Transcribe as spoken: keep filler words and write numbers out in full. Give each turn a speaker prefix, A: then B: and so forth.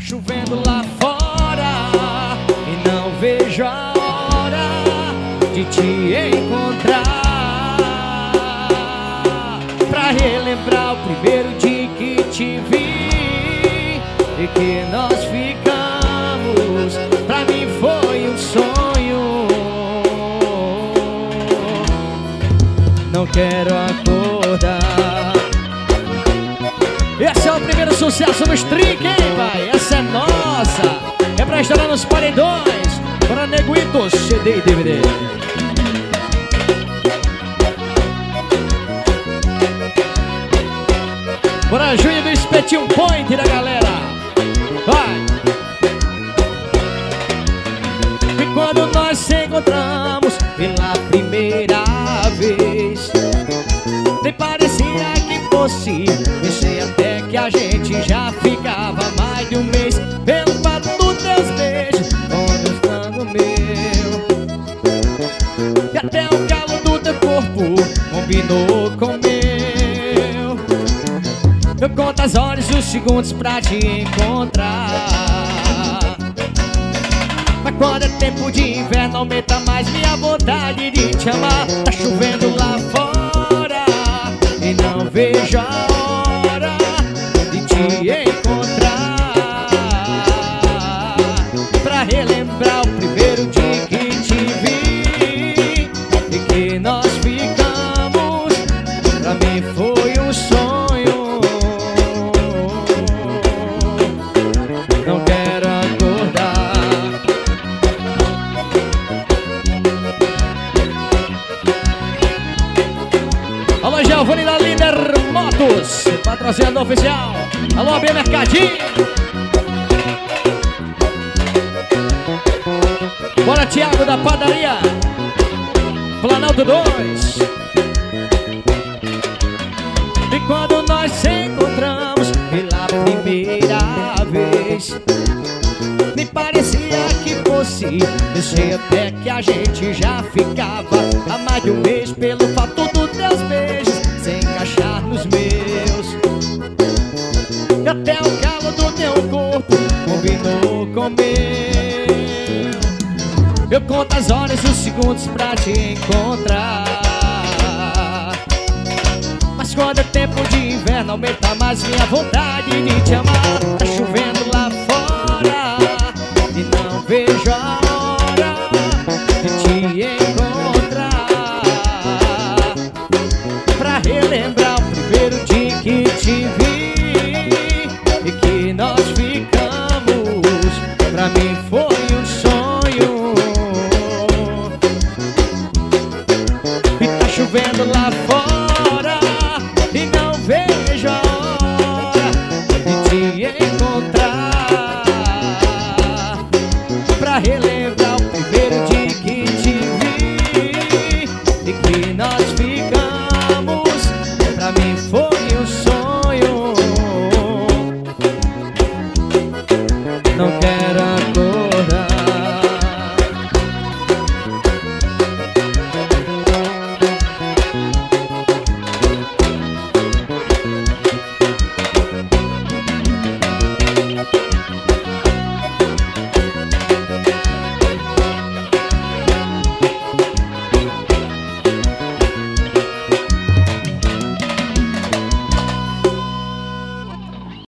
A: chovendo lá fora e não vejo a hora de te encontrar, pra relembrar o primeiro dia que te vi e que nós ficamos. Pra mim foi um sonho, não quero acordar. Esse é o primeiro sucesso no Streak, hein, pai? Essa é nossa. É pra estourar nos paredões, para Neguitos, C D e D V D. Bora, Júnior do Espetinho Point da galera. Vai! E quando nós se encontramos pela primeira vez, nem parecia que fosse. Pensei até que a gente já ficava mais de um mês. Pelo fato dos teus beijos conquistando o meu, e até o calo do teu corpo combinou com o meu. Eu conto as horas e os segundos pra te encontrar, mas quando é tempo de inverno aumenta mais minha vontade de te amar. Tá chovendo lá fora e não vejo a hora de te encontrar, pra relembrar o primeiro dia que te vi e que nós ficamos. Pra mim foi um sonho, não quero acordar. Alô, Giovanni da Líder Motos, patrocinador oficial. Alô, B Mercadinho. Bora, Thiago da Padaria Planalto dois. E quando nós se encontramos pela primeira vez, nem parecia que fosse. Pensei até que a gente já ficava há mais de um mês. Pelo fato dos teus beijos se encaixar nos meus, e até o calo do teu corpo combinou com o meu. Eu conto as horas e os segundos pra te encontrar, mas quando é tempo de inverno aumenta mais minha vontade de te amar. Tá chovendo lá fora e não vejo a hora de te encontrar, pra relembrar o primeiro dia que te vi e que nós ficamos. Pra mim foi um sonho, e tá chovendo lá fora e não vejo a hora de te encontrar.